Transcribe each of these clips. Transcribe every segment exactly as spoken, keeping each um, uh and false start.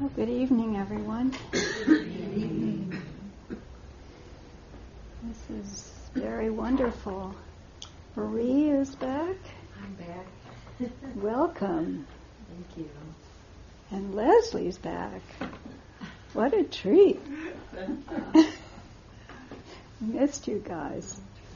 Well, good evening, everyone. Good evening. This is very wonderful. Marie is back. I'm back. Welcome. Thank you. And Leslie's back. What a treat. Missed you guys.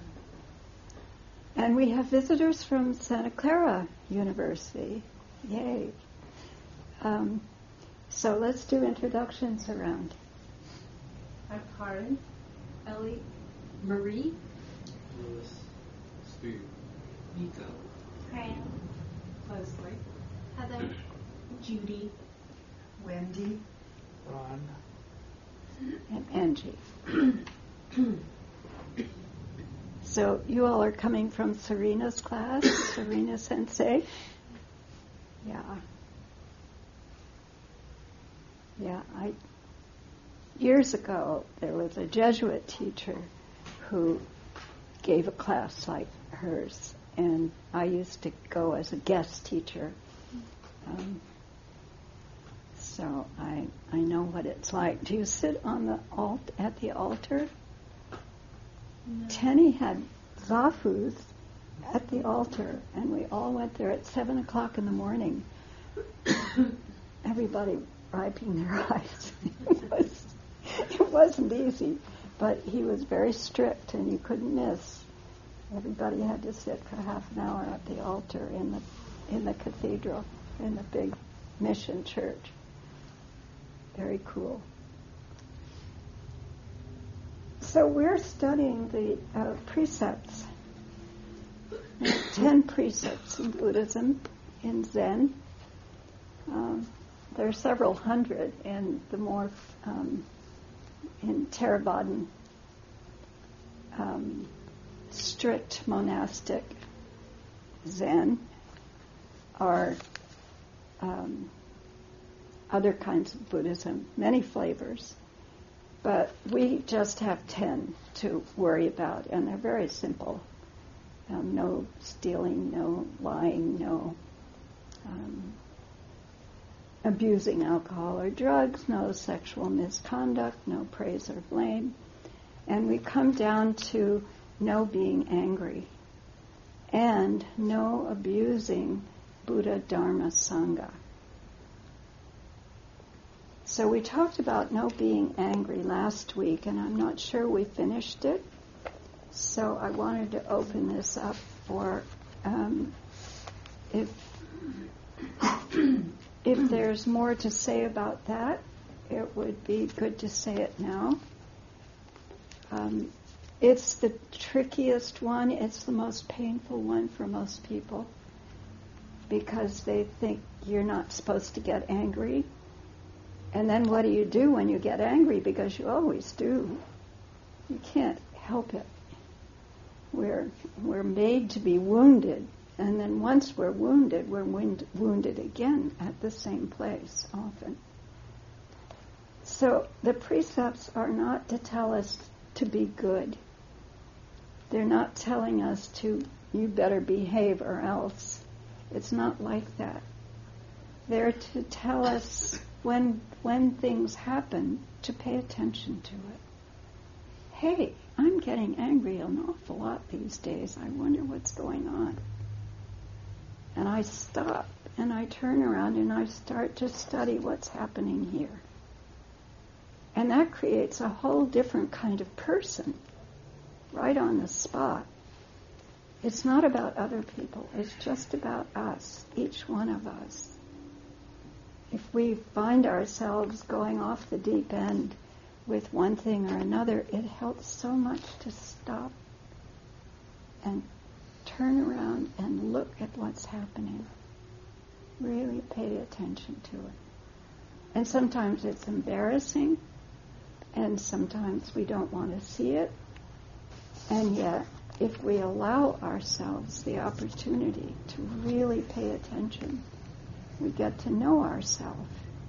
And we have visitors from Santa Clara University. Yay. Um, so let's do introductions around. I'm Karen, Ellie, Marie, Lewis, Steve, Nico, Fran, Leslie, Heather, Judy, Wendy, Ron, And Angie. So you all are coming from Serena's class, Serena Sensei. Yeah. Yeah, I years ago there was a Jesuit teacher who gave a class like hers, and I used to go as a guest teacher. Um, so I I know what it's like. Do you sit on the alt at the altar? no. Tenny had zafus at the altar, and we all went there at seven o'clock in the morning. Everybody wiping their eyes. It was, it wasn't easy, but he was very strict, and you couldn't miss. Everybody had to sit for half an hour at the altar in the in the cathedral, in the big mission church. Very cool. So we're studying the uh, precepts. There are ten precepts in Buddhism, in Zen. Um, there are several hundred in the more um, in Theravadan um, strict monastic Zen, or um, other kinds of Buddhism, many flavors. But we just have ten to worry about, and they're very simple. Um, no stealing, no lying, no um, abusing alcohol or drugs, no sexual misconduct, no praise or blame. And we come down to no being angry and no abusing Buddha, Dharma, Sangha. So we talked about no being angry last week, and I'm not sure we finished it. So I wanted to open this up for um, if if there's more to say about that, it would be good to say it now. Um, it's the trickiest one. It's the most painful one for most people because they think you're not supposed to get angry. And then what do you do when you get angry? Because you always do. You can't help it. We're we're made to be wounded, and then once we're wounded, we're wound, wounded again at the same place often. So the precepts are not to tell us to be good. They're not telling us to, you better behave or else. It's not like that. They're to tell us when when things happen to pay attention to it. Hey, I'm getting angry an awful lot these days. I wonder what's going on. And I stop and I turn around and I start to study what's happening here. And that creates a whole different kind of person right on the spot. It's not about other people. It's just about us, each one of us. If we find ourselves going off the deep end with one thing or another, it helps so much to stop and turn around and look at what's happening. Really pay attention to it. And sometimes it's embarrassing, and sometimes we don't want to see it. And yet, if we allow ourselves the opportunity to really pay attention, we get to know ourselves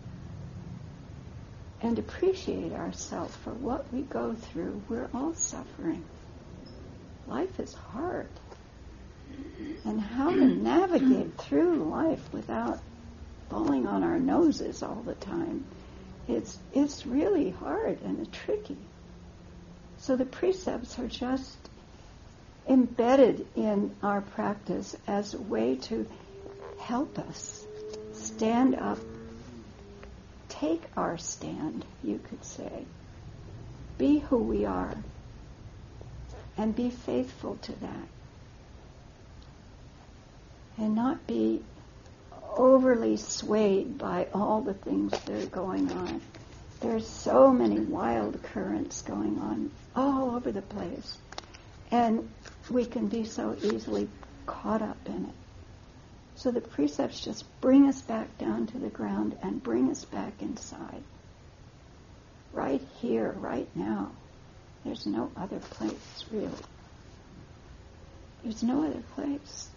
and appreciate ourselves for what we go through. We're all suffering. Life is hard. And how to navigate through life without falling on our noses all the time. It's it's really hard and tricky. So the precepts are just embedded in our practice as a way to help us stand up, take our stand, you could say, be who we are, and be faithful to that, and not be overly swayed by all the things that are going on. There's so many wild currents going on all over the place, and we can be so easily caught up in it. So the precepts just bring us back down to the ground and bring us back inside. Right here, right now. There's no other place, really. There's no other place.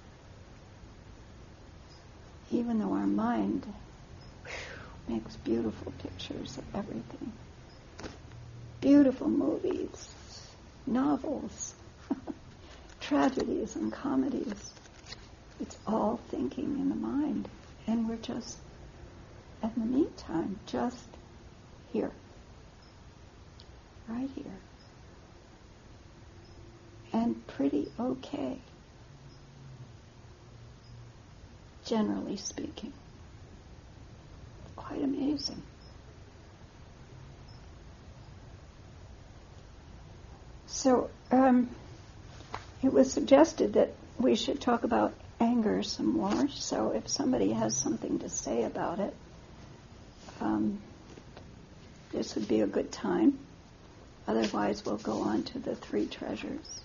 Even though our mind whew, makes beautiful pictures of everything. Beautiful movies, novels, tragedies and comedies. It's all thinking in the mind. And we're just, in the meantime, just here. Right here. And pretty okay. Generally speaking. Quite amazing. So, um, it was suggested that we should talk about anger some more. So if somebody has something to say about it, um, this would be a good time. Otherwise, we'll go on to the three treasures.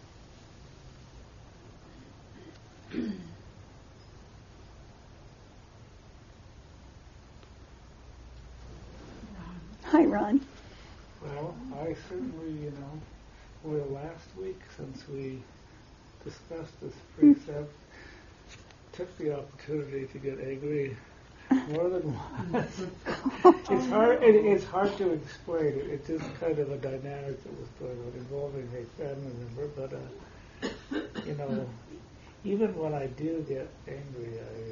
Hi, Ron. Well, I certainly, you know, for the last week since we discussed this precept, took the opportunity to get angry more than once. It's hard. It, it's hard to explain. It, it's just kind of a dynamic that was going on involving a family member. But uh, you know, even when I do get angry, I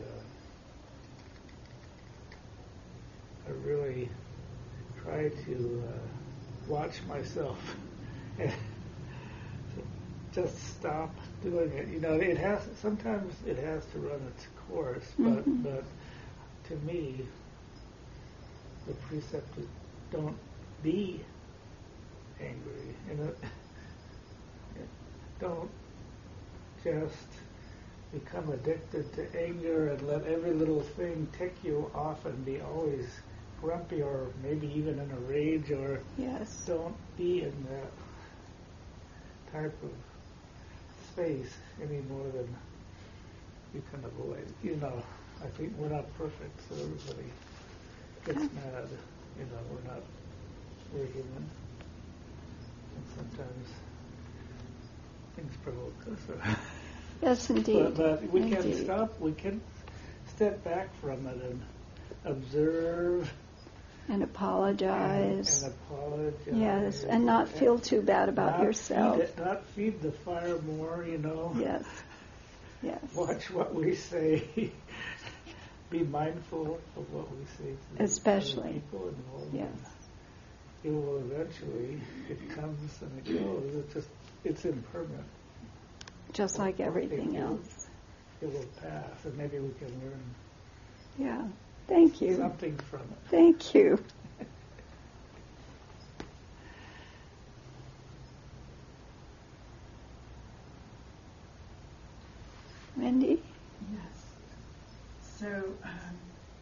uh, I really try to uh, watch myself and just stop doing it. You know, it has sometimes it has to run its course, but Mm-hmm. but to me, the precept is don't be angry, and uh, don't just become addicted to anger and let every little thing tick you off and be always grumpy or maybe even in a rage, or Yes. don't be in that type of space any more than you can avoid. You know, I think we're not perfect, so everybody gets mad. You know, we're not, we're human. And sometimes things provoke us. Yes, indeed. But, but we indeed. can stop, we can step back from it and observe And apologize. and, and apologize. Yes, and not feel too bad about not yourself. Feed it, not feed the fire more, you know. Yes. Yes. Watch what we say. Be mindful of what we say to Especially. other people involved. Yes. It will eventually, it comes and it goes. It's just, it's impermanent. Just like everything It will- else. It will pass, and maybe we can learn Yeah. Thank you. something from it. Thank you. Wendy? Yes. So um,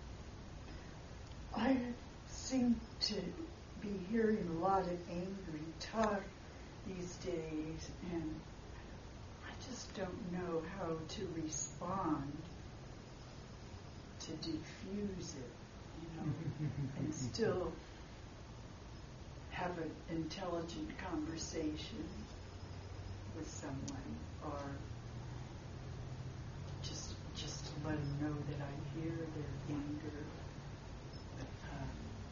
I seem to be hearing a lot of angry talk these days, and I just don't know how to respond to diffuse it, you know, and still have an intelligent conversation with someone, or just just to let them know that I hear their anger. But, um,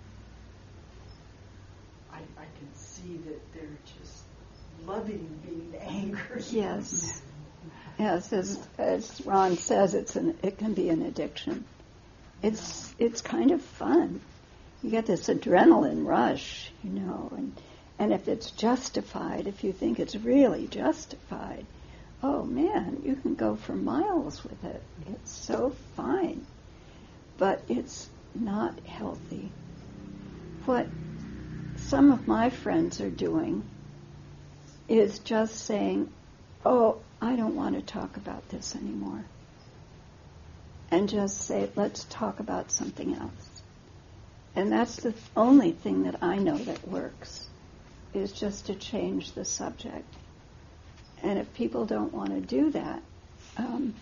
I, I can see that they're just loving being angry. Yes. Yes, as, as Ron says, it's an, it can be an addiction. It's it's kind of fun. You get this adrenaline rush, you know, and and if it's justified, if you think it's really justified, oh man, you can go for miles with it. It's so fine. But it's not healthy. What some of my friends are doing is just saying, oh, I don't want to talk about this anymore. And just say, let's talk about something else. And that's the only thing that I know that works, is just to change the subject. And if people don't want to do that, um,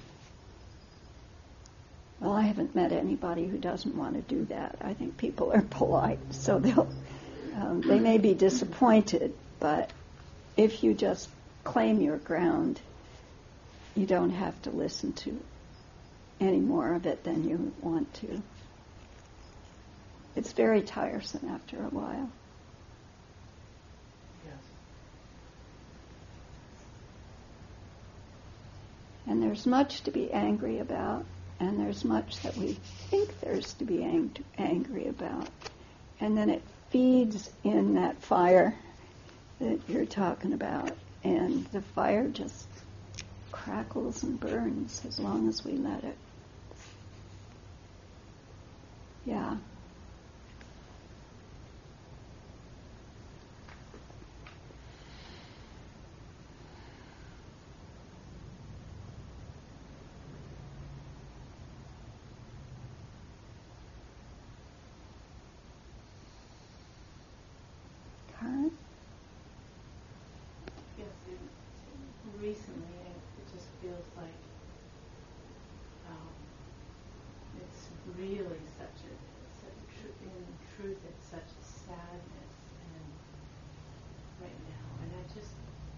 well, I haven't met anybody who doesn't want to do that. I think people are polite, so they'll um, they may be disappointed, but if you just claim your ground, you don't have to listen to any more of it than you want to. It's very tiresome after a while. Yes. And there's much to be angry about, and there's much that we think there's to be ang- angry about. And then it feeds in that fire that you're talking about, and the fire just crackles and burns as long as we let it. Yeah. Karen? Yes, it, recently it, it just feels like um, it's really such a, such a tr- in truth, it's such a sadness and right now, and I just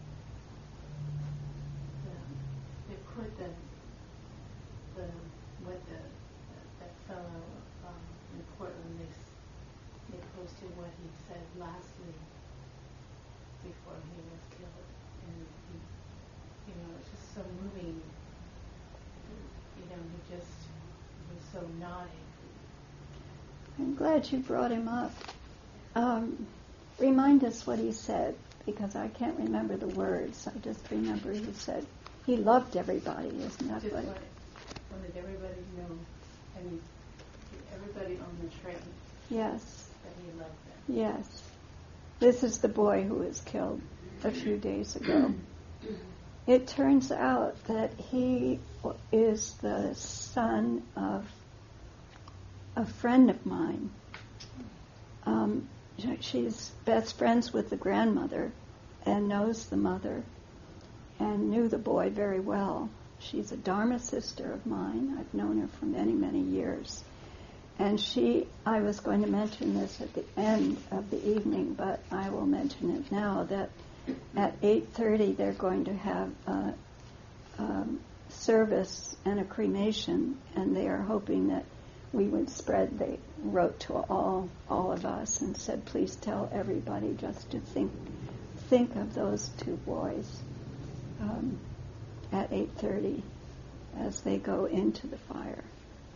the, they put the the what the that, that fellow um, in Portland, they s- they posted what he said last week before he was killed, and he, you know, it's just so moving. You know, he just was so not angry. I'm glad you brought him up. Um, remind us what he said, because I can't remember the words. I just remember he said he loved everybody, isn't that Just what? wanted, wanted everybody to know, I mean, everybody on the train, Yes, that he loved them. yes. This is the boy who was killed a few days ago. It turns out that he is the son of a friend of mine. Um, she's best friends with the grandmother and knows the mother and knew the boy very well. She's a Dharma sister of mine. I've known her for many, many years. And she, I was going to mention this at the end of the evening, but I will mention it now, that at eight thirty they're going to have a um, service and a cremation, and they are hoping that we would spread. They wrote to all all of us and said, please tell everybody just to think think of those two boys um, at eight thirty as they go into the fire.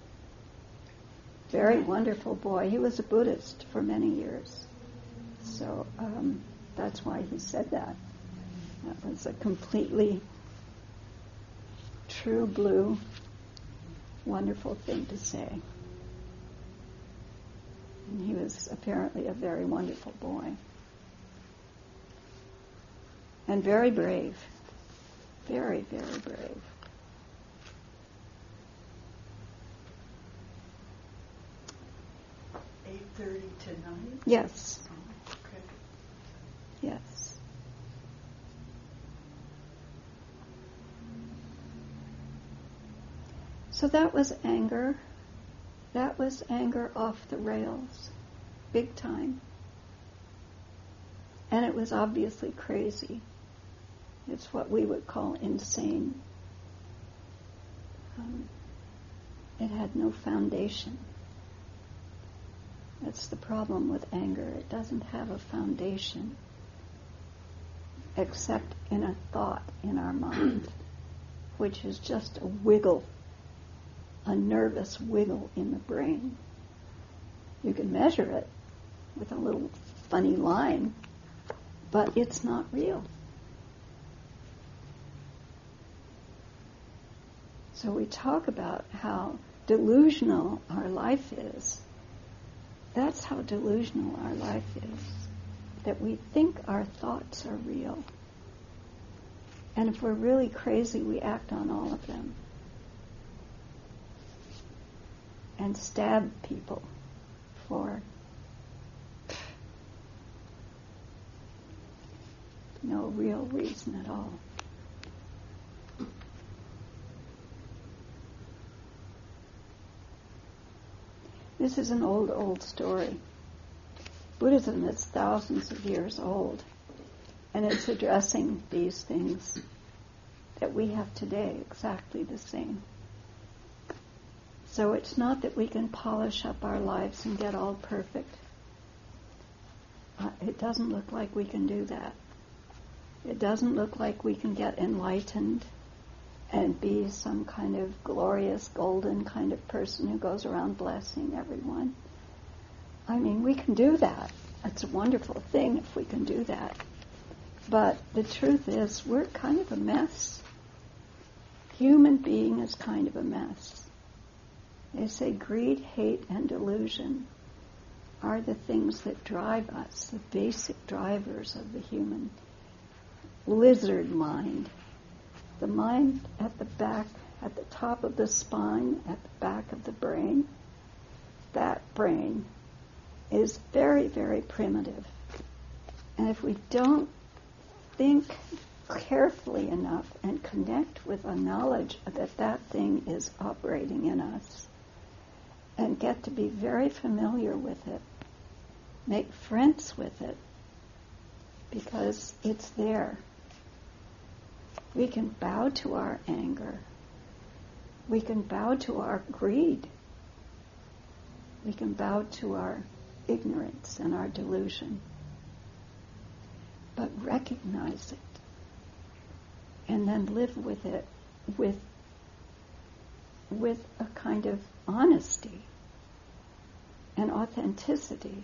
Very wonderful boy. He was a Buddhist for many years. So um, that's why he said that. That was a completely true blue, wonderful thing to say. And he was apparently a very wonderful boy. And very brave. Very, very brave. eight thirty tonight? Yes, Okay. yes. So that was anger. That was anger off the rails, big time. And it was obviously crazy. It's what we would call insane. Um, it had no foundation. That's the problem with anger. It doesn't have a foundation except in a thought in our mind, which is just a wiggle a nervous wiggle in the brain. You can measure it with a little funny line, but it's not real. So we talk about how delusional our life is. That's how delusional our life is, that we think our thoughts are real. And if we're really crazy, we act on all of them. And stab people for no real reason at all. This is an old, old story. Buddhism is thousands of years old, and it's addressing these things that we have today, exactly the same. So it's not that we can polish up our lives and get all perfect. Uh, it doesn't look like we can do that. It doesn't look like we can get enlightened and be some kind of glorious, golden kind of person who goes around blessing everyone. I mean, we can do that. It's a wonderful thing if we can do that. But the truth is, we're kind of a mess. Human being is kind of a mess. They say greed, hate, and delusion are the things that drive us, the basic drivers of the human lizard mind. The mind at the back, at the top of the spine, at the back of the brain, that brain is very, very primitive. And if we don't think carefully enough and connect with a knowledge that that thing is operating in us, and get to be very familiar with it, make friends with it, because it's there. We can bow to our anger. We can bow to our greed. We can bow to our ignorance and our delusion. But recognize it and then live with it with, with a kind of honesty and authenticity.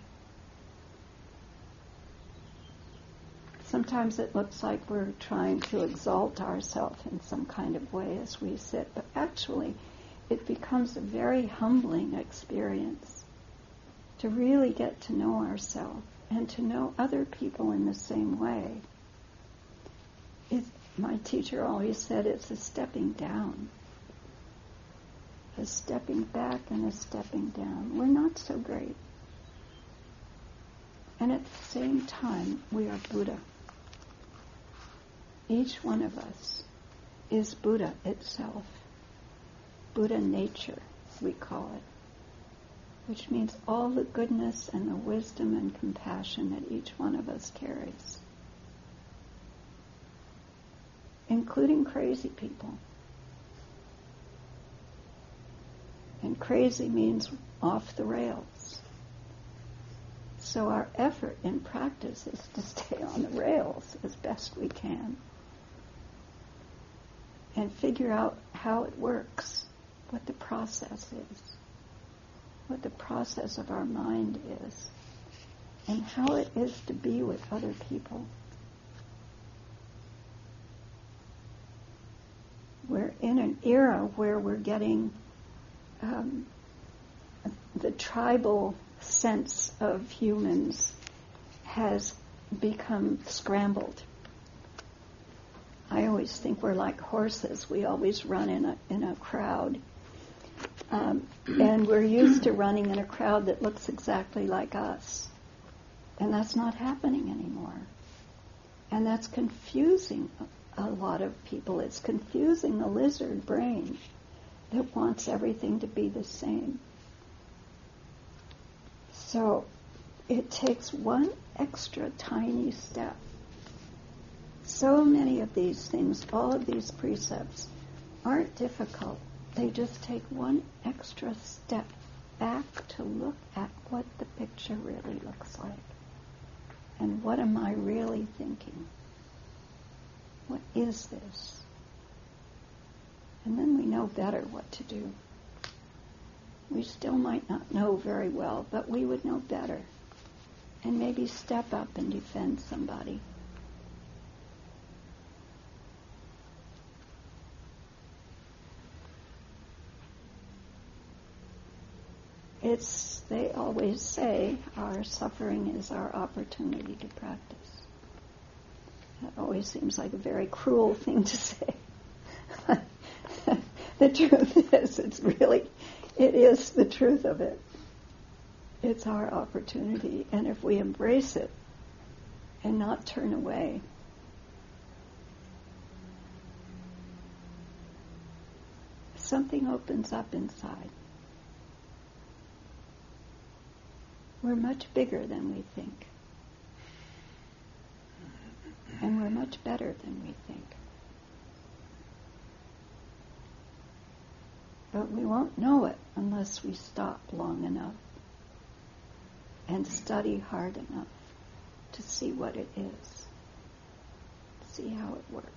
Sometimes it looks like we're trying to exalt ourselves in some kind of way as we sit, but actually it becomes a very humbling experience to really get to know ourselves and to know other people in the same way. It, my teacher always said it's a stepping down, a stepping back and a stepping down. We're not so great. And at the same time, we are Buddha. Each one of us is Buddha itself. Buddha nature, we call it. Which means all the goodness and the wisdom and compassion that each one of us carries. Including crazy people. And crazy means off the rails. So our effort in practice is to stay on the rails as best we can. And figure out how it works, what the process is, what the process of our mind is, and how it is to be with other people. We're in an era where we're getting um, the tribal sense of humans has become scrambled. I always think we're like horses. We always run in a in a crowd. Um, and we're used to running in a crowd that looks exactly like us. And that's not happening anymore. And that's confusing a lot of people. It's confusing the lizard brain that wants everything to be the same. So it takes one extra tiny step. So many of these things, all of these precepts, aren't difficult. They just take one extra step back to look at what the picture really looks like. And what am I really thinking? What is this? And then we know better what to do. We still might not know very well, but we would know better. And maybe step up and defend somebody. It's, they always say, our suffering is our opportunity to practice. That always seems like a very cruel thing to say. The truth is, it's really, it is the truth of it. It's our opportunity, and if we embrace it and not turn away, something opens up inside. We're much bigger than we think. And we're much better than we think. But we won't know it unless we stop long enough and study hard enough to see what it is, see how it works.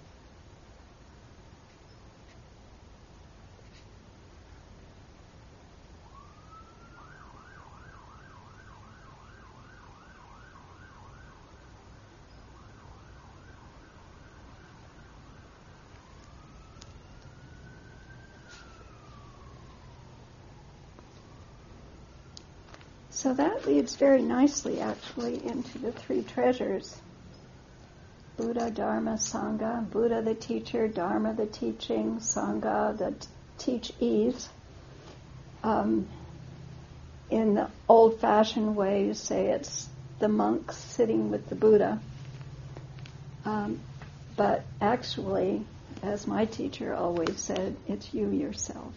So that leads very nicely, actually, into the three treasures. Buddha, Dharma, Sangha. Buddha the teacher, Dharma the teaching, Sangha the t- teach-ease. Um, in the old-fashioned way, you say it's the monks sitting with the Buddha. Um, but actually, as my teacher always said, it's you yourself.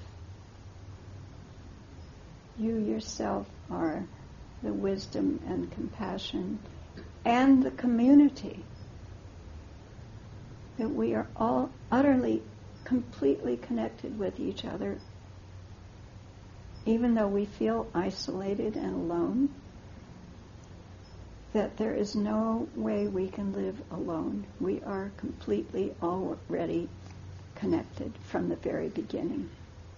You yourself are the wisdom and compassion and the community. That we are all utterly, completely connected with each other, even though we feel isolated and alone, that there is no way we can live alone. We are completely already connected from the very beginning.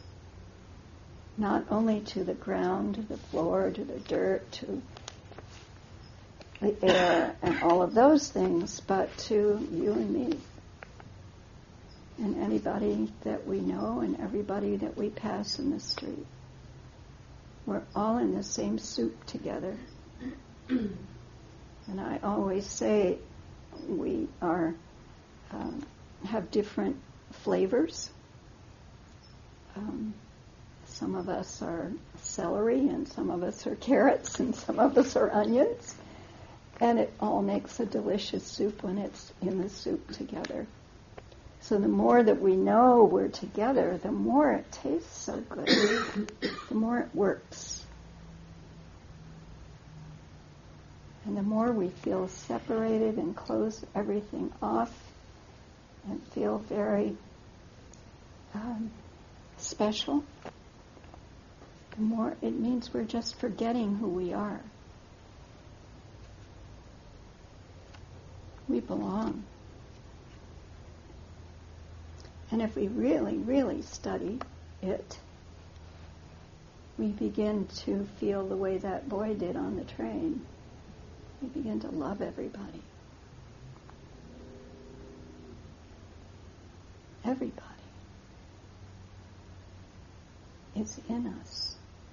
Not only to the ground, to the floor, to the dirt, to the air, and all of those things, but to you and me, and anybody that we know, and everybody that we pass in the street. We're all in the same soup together. And I always say we are um, have different flavors. Um, Some of us are celery, and some of us are carrots, and some of us are onions. And it all makes a delicious soup when it's in the soup together. So the more that we know we're together, the more it tastes so good, the more it works. And the more we feel separated and close everything off and feel very um, special, the more it means we're just forgetting who we are. We belong. And if we really, really study it, we begin to feel the way that boy did on the train. We begin to love everybody. Everybody. It's in us.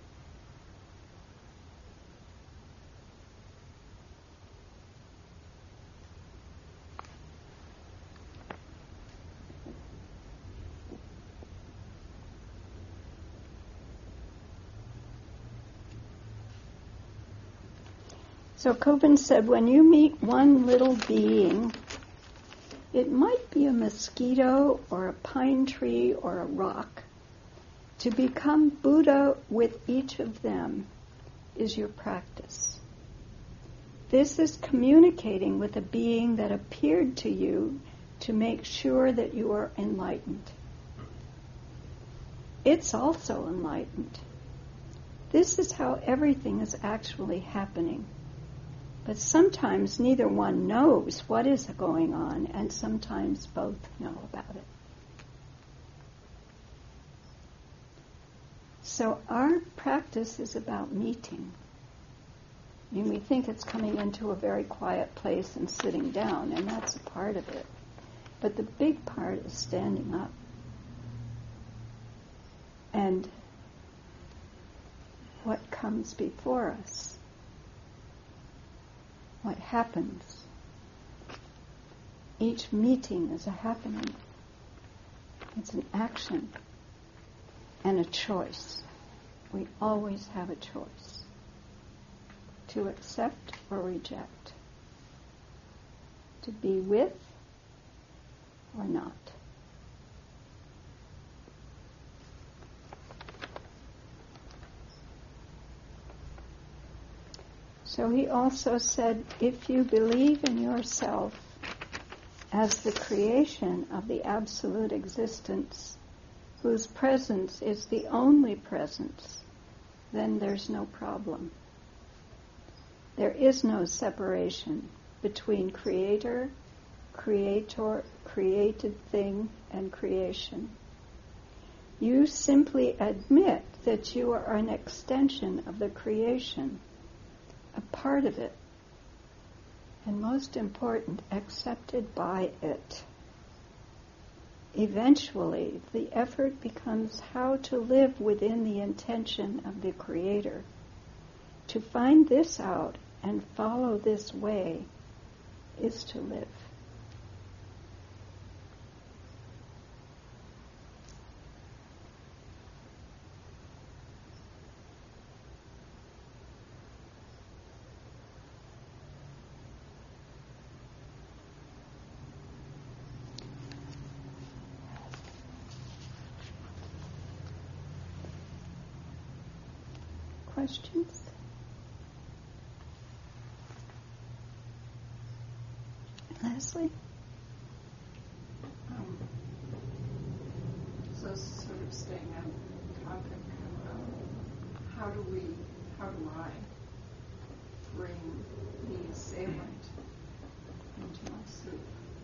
So Kobun said, when you meet one little being, it might be a mosquito or a pine tree or a rock. To become Buddha with each of them is your practice. This is communicating with a being that appeared to you to make sure that you are enlightened. It's also enlightened. This is how everything is actually happening. But sometimes neither one knows what is going on, and sometimes both know about it. So our practice is about meeting. I mean, we think it's coming into a very quiet place and sitting down, and that's a part of it. But the big part is standing up. And what comes before us, what happens. Each meeting is a happening. It's an action and a choice. We always have a choice to accept or reject, to be with or not. So he also said, if you believe in yourself as the creation of the absolute existence, whose presence is the only presence, then there's no problem. There is no separation between creator, creator, created thing, and creation. You simply admit that you are an extension of the creation, a part of it, and most important, accepted by it. Eventually, the effort becomes how to live within the intention of the Creator. To find this out and follow this way is to live. Questions? Leslie? Um, so sort of staying on the topic, um, how do we, how do I bring the assailant into my sleep?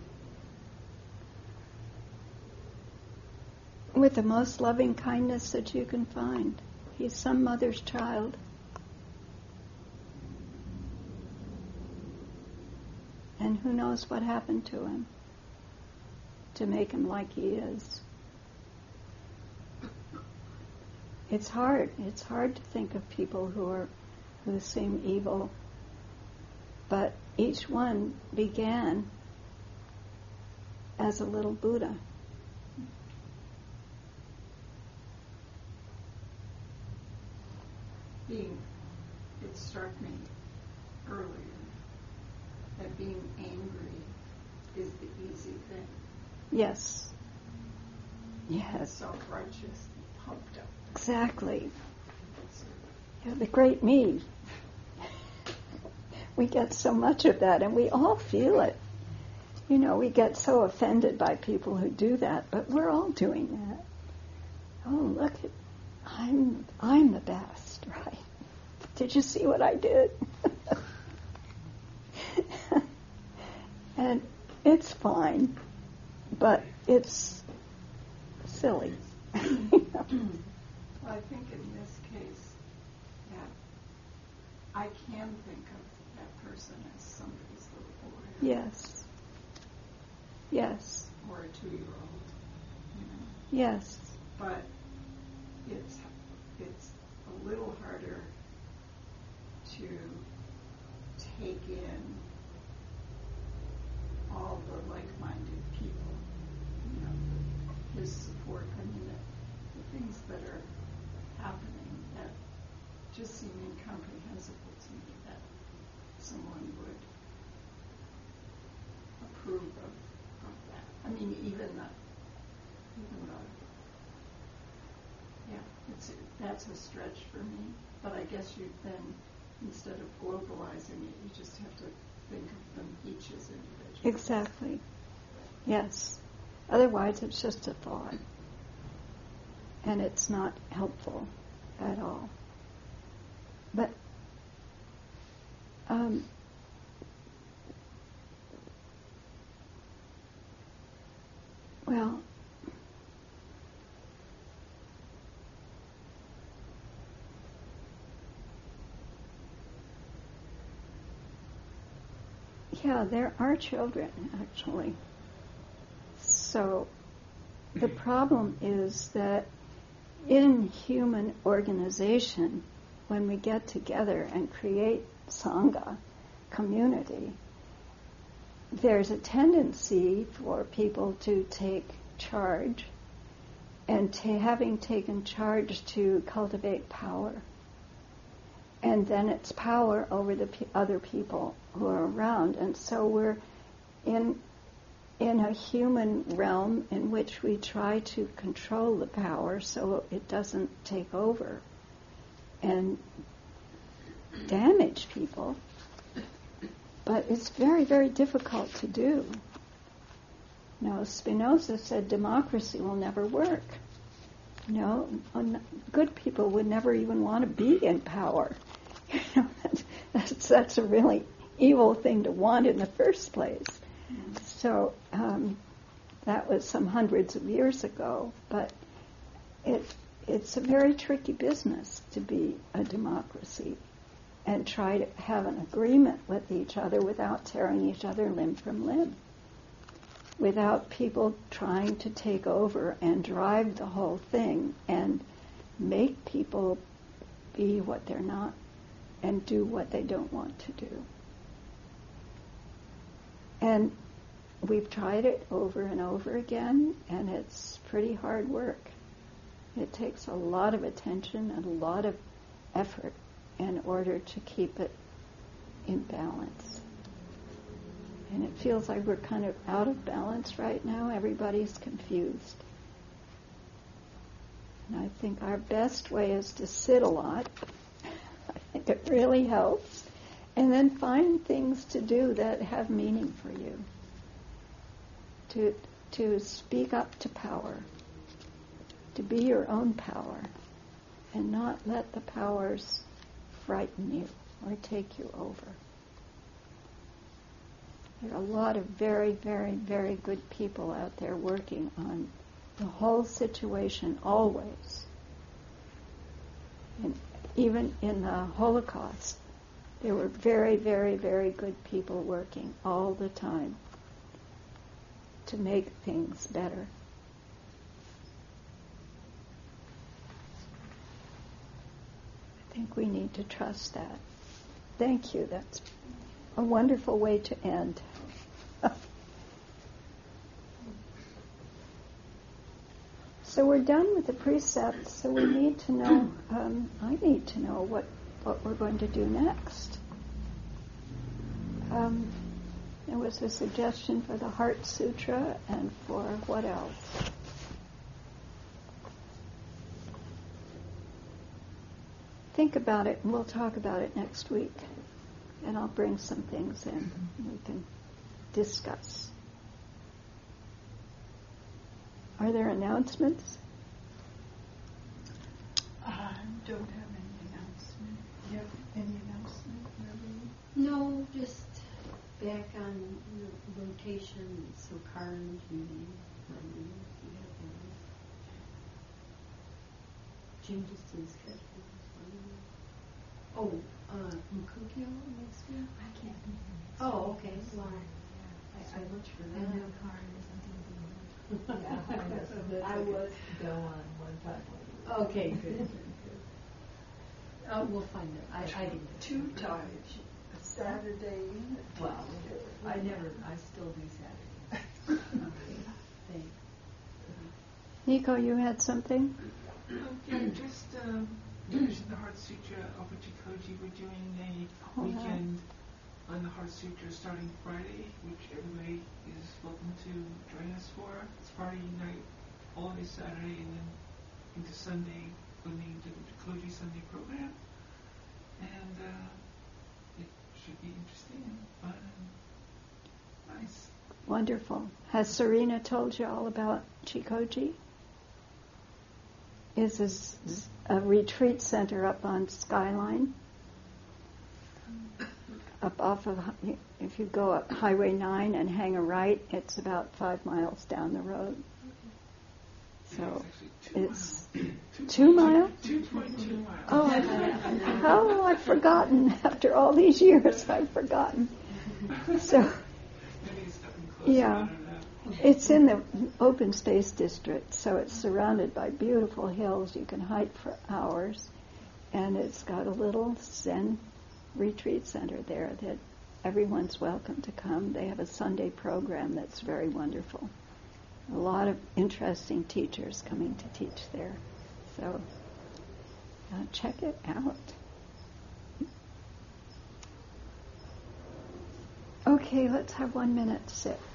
With the most loving kindness that you can find. He's some mother's child. And who knows what happened to him to make him like he is. It's hard. It's hard to think of people who are who seem evil. But each one began as a little Buddha. Being, it struck me earlier that being angry is the easy thing. Yes. Yes. Self-righteous, pumped up. Exactly. Yeah, the great me. We get so much of that, and we all feel it. You know, we get so offended by people who do that, but we're all doing that. Oh, look, at, I'm I'm the best, right? Did you see what I did? And it's fine, but it's silly. Well, I think in this case, that I can think of that person as somebody's little boy. Yes. Yes. Or a two-year-old, you know. Yes. But it's it's a little harder to take in all the like-minded people, you know, the, his support. I mean, the, the things that are happening that just seem incomprehensible to me, that someone would approve of, of that. I mean, even the, even the, yeah, it's that's a stretch for me. But I guess you then, instead of globalizing it, you just have to think of them each as individuals. Exactly. Yes. Otherwise, it's just a thought. And it's not helpful at all. But, um, well, Yeah, there are children, actually. So the problem is that in human organization, when we get together and create Sangha, community, there's a tendency for people to take charge, and to having taken charge to cultivate power. And then it's power over the p- other people who are around. And so we're in in a human realm in which we try to control the power so it doesn't take over and damage people. But it's very, very difficult to do. You know, Spinoza said democracy will never work. You know, good people would never even want to be in power. You know, that's, that's a really evil thing to want in the first place. Mm-hmm. So um, that was some hundreds of years ago, but it it's a very tricky business to be a democracy and try to have an agreement with each other without tearing each other limb from limb, without people trying to take over and drive the whole thing and make people be what they're not and do what they don't want to do. And we've tried it over and over again, and it's pretty hard work. It takes a lot of attention and a lot of effort in order to keep it in balance. And it feels like we're kind of out of balance right now. Everybody's confused. And I think our best way is to sit a lot. I think it really helps. And then find things to do that have meaning for you. To, to speak up to power. To be your own power. And not let the powers frighten you or take you over. There are a lot of very, very, very good people out there working on the whole situation always. And even in the Holocaust, there were very, very, very good people working all the time to make things better. I think we need to trust that. Thank you. That's a wonderful way to end. So we're done with the precepts, so we need to know, um, I need to know what, what we're going to do next. Um, there was a suggestion for the Heart Sutra and for what else? Think about it, and we'll talk about it next week. And I'll bring some things in we can discuss. Are there announcements? I don't have any announcement. Do you have any announcement, Marilyn? No, just back on the rotation, so Karen's meeting. Um, do you have any changes to the schedule? Oh, uh, Mukukyo next week? I can't be here next Oh, week. okay. I'm Well, sorry. Yeah. I, I looked for I that. know Karen isn't going to be here. Yeah, I was, I was to go on one time. Okay, good. Oh, we'll find it. I, I didn't. Two times, Saturday and a Well, I never, I still do Saturdays. Thanks. Nico, you had something? Okay, just um, mention the Heart Sutra over Chikoji. We're doing a All right. weekend on the Heart Sutra starting Friday, which everybody is welcome to join us for. It's Friday night, all day Saturday, and then into Sunday when they do the Chikoji Sunday program. And uh, it should be interesting and fun and nice. Wonderful. Has Serena told you all about Chikoji? It's a, s- a retreat center up on Skyline. Up off of, hi- if you go up Highway nine and hang a right, it's about five miles down the road. So it's two miles? two point two miles. Oh, I- oh, I've forgotten. After all these years, I've forgotten. So, Maybe it's getting closer. yeah. I don't know. It's in the open space district, so it's surrounded by beautiful hills. You can hike for hours, and it's got a little Zen retreat center there that everyone's welcome to come. They have a Sunday program that's very wonderful. A lot of interesting teachers coming to teach there. So uh, check it out. Okay, let's have one minute to sit.